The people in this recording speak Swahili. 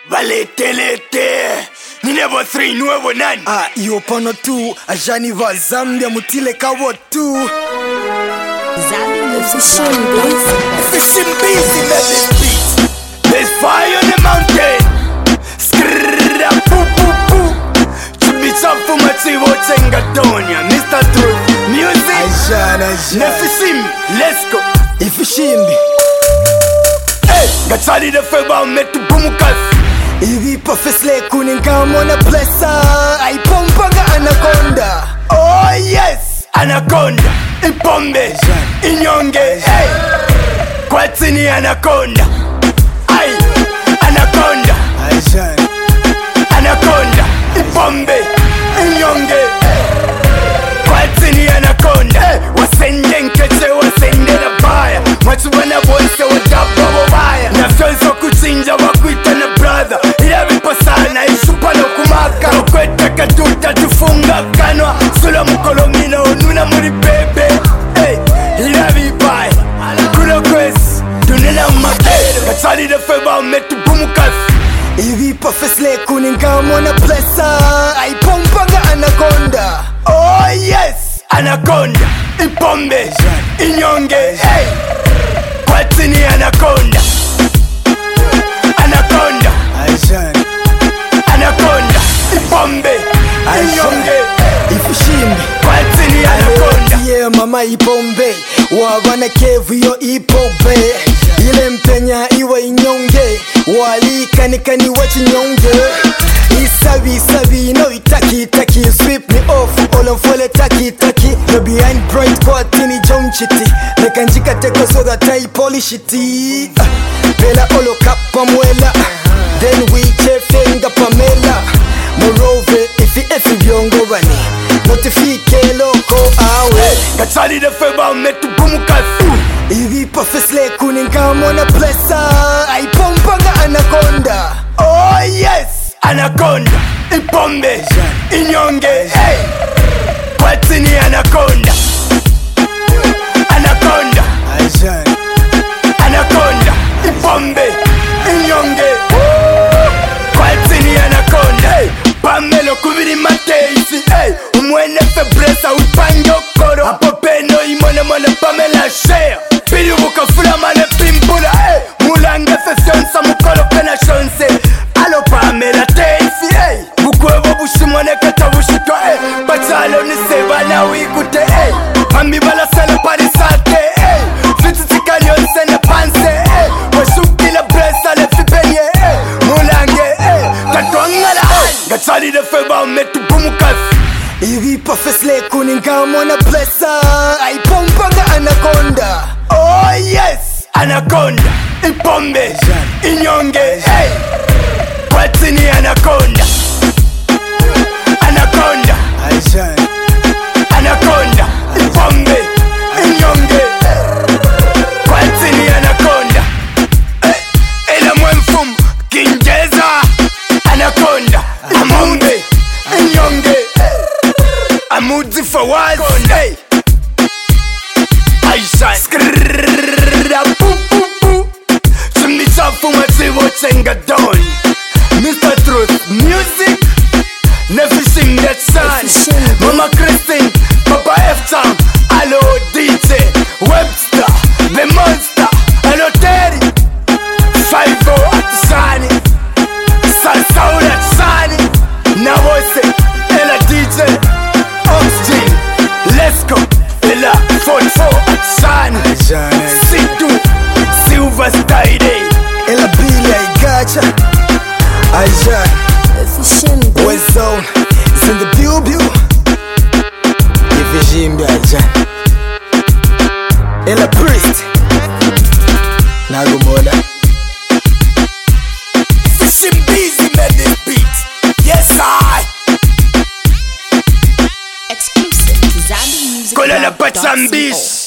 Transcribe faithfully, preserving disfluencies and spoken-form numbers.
Valete lete ni never three nuevo nani. Ah, iyo pano tu ajani va Zambia mutile kawo tu Zambia fishing busy. Fishing busy let this beat. There's fire on the mountain. Skrrrra poo poo poo. Chibitsa fuma tivo tenga donya. Mister Truth music. Ajana ajana Nefishim, let's go. Ifishimbi Hey, gatali de feba metu bumukasi. Ivi profesle kuninga mona blessa Aipompaga anaconda. Oh yes, anaconda. Ipombe, inyonge, hey. Kwatini anaconda. Ay, anaconda. Ajana Anaconda. Ipombe, inyonge, hey. Kwatini anaconda. Hey, wasende nkeche, wasende na baya. Mwatubana bonse wadapa wabaya. Na fyonso kuchinja wakuita na brother. Ila vipo sana ishupa no kumaka. Okweta katuta tufunga kanwa. Sula mkolomina onuna muri bebe. Hey, ila vipaya. Kulo kwesi, dunena umakere. Katali de feba metu bumukasi. Ivi profesle kuninga mona blessa Aipompaga anaconda. Oh yes, anaconda. Ipombe, inyonge, hey. Kwatini anaconda. Anaconda. Ajana Anaconda. Ipombe, inyonge, Ifishimbi kwatini anaconda. Yeah mama ipombe Wabana kevu yo ipobe Ile mpenya iwe inyonge Wali kanikani wachi nyonge Isabi isabi no itaki itaki Sweep me off all of ole taki taki You're behind bright kwa tini jom chiti Nekanjika teko so that I polish it uh, Pela olo kapa mwela Then we chefenga Pamela Morove ifi ifi vyongo bani Notifike loko awe Katali de feba metu bumukasi. Ivi profesle kuninga mona blessa Aipompaga anaconda. Oh yes, anaconda. Ipombe, inyonge, hey. Kwatini anaconda. Anaconda. Ajana Anaconda. Ipombe, inyonge, kwatini anaconda. Hey, Pamelo kubiri mateisi, hey. Umwene febresa upanyo koro. Apo peno imone mone Pamela share. Pili bukafula mane pimpula, hey. Mulange fefyonsa mukolo pena shonse. Alo Pamela teisi, hey. Bukwevo bushimone kata bushito, hey. Bachalo ni seba na wikute, hey. Mami bala sele parisate, hey. Fititika nyonse ne panse, hey. Washukila bresa le fipenye, hey. Mulange, hey. Katwangala, hey. Gatali de feba metu bumukasi. Ivi profesle kuninga mona blessa Aipompaga anaconda. Oh yes, anaconda. Ipombe, inyonge, hey. Kwatini anaconda. Anaconda. Ajana Anaconda. Ipombe, inyonge, kwatini anaconda. Hey, ela mwemfumu kinjeza. Anaconda. Amumbe, inyonge, Amudzi for what? Hey. Aisha skrrrra poo poo poo. Chimnitsa fuma tivo tenga don. Mister Truth music. Nefishing that son. Mama Christine, Papa F-Town. Hello D J Webster, the monster. Hello Terry. Five oh at Shani. Sasaula Shani. Now I say, Ella D J. Oxygen, let's go. Ella forty-four at Shani. Ajana Situ, Silver Star Day. Ela Billy I gotcha. Ajana Fishing busy. West zone is in the pew pew. Ifishimbi ajana Ela priest Nagumoda Fishing busy made this beat. Yes I. Exclusive to Zambia music. Kola la Pachambis.